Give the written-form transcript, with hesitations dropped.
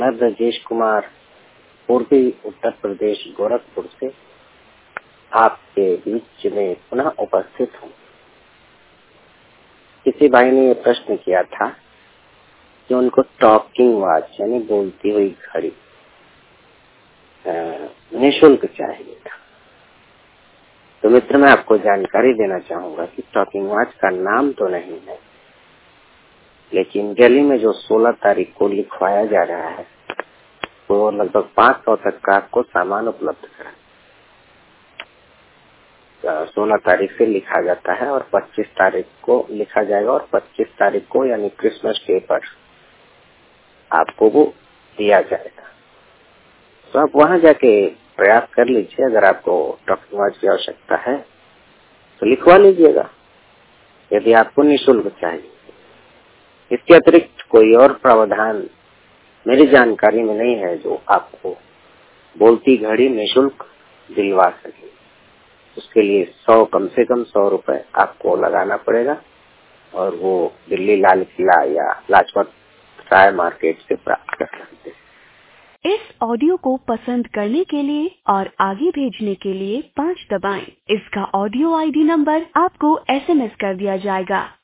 मैं ब्रजेश कुमार पूर्वी उत्तर प्रदेश गोरखपुर से आपके बीच में पुनः उपस्थित हूँ। किसी भाई ने ये प्रश्न किया था कि उनको टॉकिंग वॉच यानी बोलती हुई घड़ी निःशुल्क चाहिए था। तो मित्र, मैं आपको जानकारी देना चाहूंगा कि टॉकिंग वॉच का नाम तो नहीं है, लेकिन गली में जो 16 तारीख को लिखवाया जा रहा है वो लगभग 500 तक का आपको सामान उपलब्ध करा। 16 तारीख से लिखा जाता है और 25 तारीख को लिखा जाएगा और 25 तारीख को यानी क्रिसमस डे पर आपको वो दिया जाएगा। तो आप वहां जाके प्रयास कर लीजिए। अगर आपको टॉकिंग वॉच की आवश्यकता है तो लिखवा लीजिएगा, यदि आपको निःशुल्क चाहिए। इसके अतिरिक्त कोई और प्रावधान मेरी जानकारी में नहीं है जो आपको बोलती घड़ी निःशुल्क दिलवा सके। उसके लिए कम से कम 100 रुपए आपको लगाना पड़ेगा और वो दिल्ली लाल किला या लाजपत राय मार्केट से प्राप्त कर सकते हैं। इस ऑडियो को पसंद करने के लिए और आगे भेजने के लिए 5 दबाएं। इसका ऑडियो आईडी नंबर आपको SMS कर दिया जाएगा।